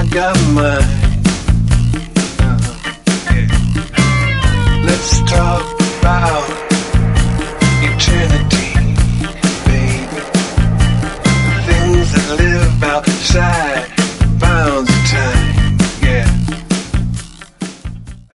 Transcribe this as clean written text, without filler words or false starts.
got mine. Let's talk about eternity, baby. Things that live outside.